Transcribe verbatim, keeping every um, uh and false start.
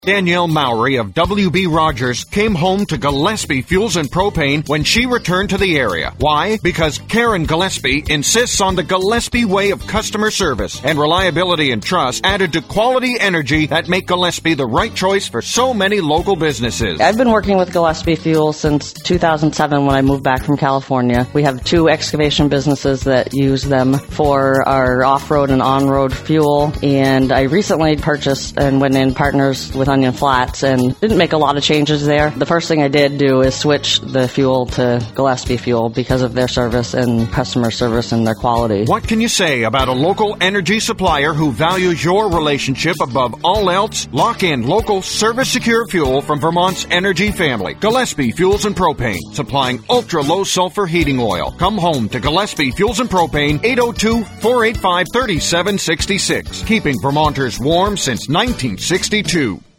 Danielle Mowry of W B Rogers came home to Gillespie Fuels and Propane when she returned to the area. Why? Because Karen Gillespie insists on the Gillespie way of customer service and reliability and trust added to quality energy that make Gillespie the right choice for so many local businesses. I've been working with Gillespie Fuel since two thousand seven when I moved back from California. We have two excavation businesses that use them for our off-road and on-road fuel, and I recently purchased and went in partners with Onion Flats and didn't make a lot of changes there. The first thing I did do is switch the fuel to Gillespie Fuel because of their service and customer service and their quality. What can you say about a local energy supplier who values your relationship above all else? Lock in local service-secure fuel from Vermont's energy family. Gillespie Fuels and Propane, supplying ultra-low sulfur heating oil. Come home to Gillespie Fuels and Propane, eight oh two, four eight five, three seven six six. Keeping Vermonters warm since nineteen sixty-two.